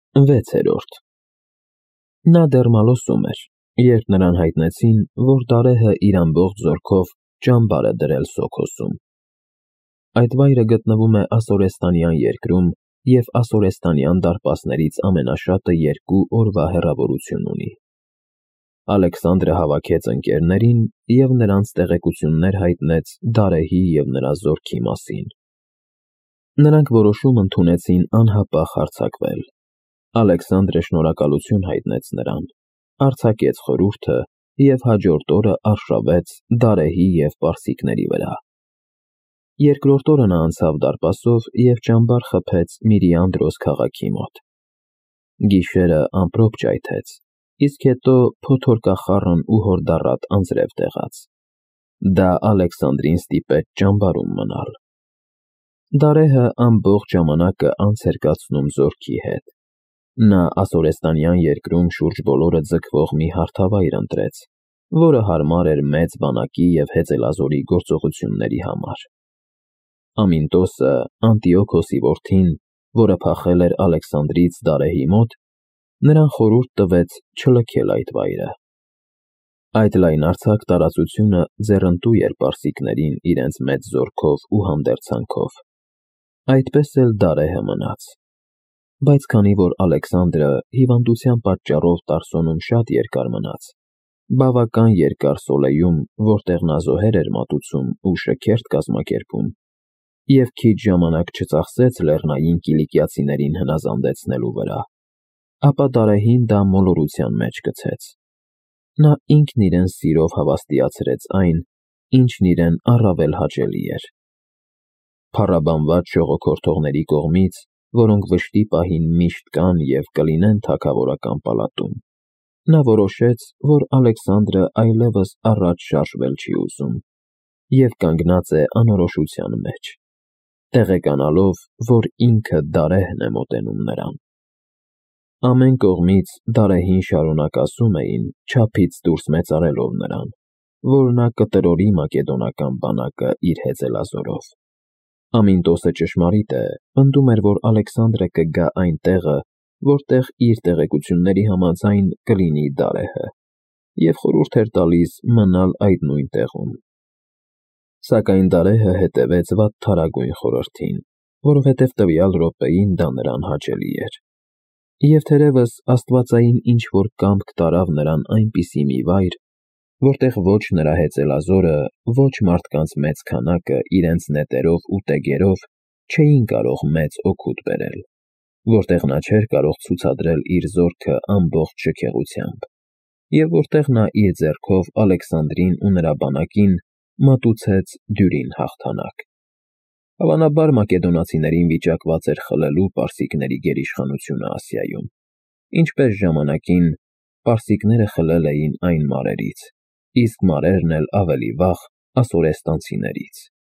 6. Նա դեռ մալոսում էր, երբ նրան հայտնեցին, որ Դարեհը իր ամբողջ զորքով ճամբար է դրել Սոքոսում։ Այդ վայրը գտնվում է Ասորեստանյան երկրում և Ասորեստանյան դարպասներից ամենաշատը 2 օրվա հեռավորություն ունի։ Ալեքսանդրը հավաքեց ընկերներին և նրանց տեղեկություններ հայտնեց Դարեհի և նրա զորքի մասին։ Նրանք որոշում ընդունեցին անհապաղ հարձակվել։ Ալեքսանդրը շնորհակալություն հայտնեց նրան, արձակեց խորհուրդը և հաջորդ օրը արշավեց Դարեհի և պարսիկների վրա։ Երկրորդ օրը նա անցավ դարպասով և ճամբար խփեց Միրիանդրոս քաղաքի մոտ։ Գիշերը ամպրոպ ճայթեց, իսկ հետո փոթորկախառն ու հորդառատ անձրև տեղաց։ Դա Ալեքսանդրին ստիպեց ճամբարում մնալ։ Դարեհը ամբողջ ժամանակը անց էր կացնում զորքի հետ։ Նա Ասորեստանյան երկրում շուրջ բոլորը ձգվող մի հարթավայր ընտրեց, որը հարմար էր մեծ բանակի և հեծելազորի գործողությունների համար։ Ամինտոսը, Անտիոքոսի որդին, որը փախել էր Ալեքսանդրից Դարեհի մոտ, նրան խորհուրդ տվեց չլքել այդ վայրը։ Այդ լայնարձակ տարածությունը ձեռնտու էր պարսիկներին իրենց մեծ զորքով ու հանդերձանքով։ Այդպես էլ Դարեհը մնաց։ Բայց քանի որ Ալեքսանդրը հիվանդության պատճառով Տարսոնում շատ երկար մնաց, բավական երկար Սոլեյում, որտեղ նա զոհեր էր մատուցում ու շքերթ կազմակերպում, և քիչ ժամանակ չծախսեց լեռնային կիլիկիացիներին հնազանդեցնելու վրա, ապա Դարեհին դա մոլորության մեջ գցեց։ Նա ինքն իրեն սիրով հավաստիացրեց այն, ինչն իրեն առավել հաճելի էր։ Փառաբանված ժողոքորթողների կողմից, որոնք վշտի պահին միշտ կան և կլինեն թագավորական պալատում, նա որոշեց, որ Ալեքսանդրը այլևս առաջ շարժվել չի ուզում և կանգնած է անորոշության մեջ, տեղեկանալով, որ ինքը Դարեհն է մոտենում նրան։ Ամեն կողմից Դարեհին շարունակ ասում էին, չափից դուրս մեծարելով նրան, որ նա կտրորի մակեդոնական բանակը իր հեծելազորով։ Ամինտոսը ճշմարիտ է, պնդում էր, որ Ալեքսանդրը կգա այն տեղը, որտեղ իր տեղեկությունների համաձայն կլինի Դարեհը, և խորհուրդ էր տալիս մնալ այդ նույն տեղում։ Սակայն Դարեհը հետևեց վատթարագույն խորհրդին, որովհետև տվյալ րոպեին դա նրան հաճելի էր։ Եվ թերևս աստվածային ինչ-որ կամք տարավ նրան այնպիսի մի վայր, որտեղ ոչ նրա հեծելազորը, ոչ մարդկանց մեծ քանակը իրենց նետերով ու տեգերով չէին կարող մեծ օգուտ բերել, որտեղ նա չէր կարող ցուցադրել իր զորքը ամբողջ շքեղությամբ, և որտեղ նա իր ձեռքով Ալեքսանդրին ու նրա բանակին մատուցեց դյուրին հաղթանակ։ Հավանաբար մակեդոնացիներին վիճակված էր խլելու պարսիկների գերիշխանությունը Ասիայում, ինչպես ժամանակին պարսիկները խլել էին այն մարերից, իսկ մարերն էլ ավելի վաղ ասորեստանցիներից։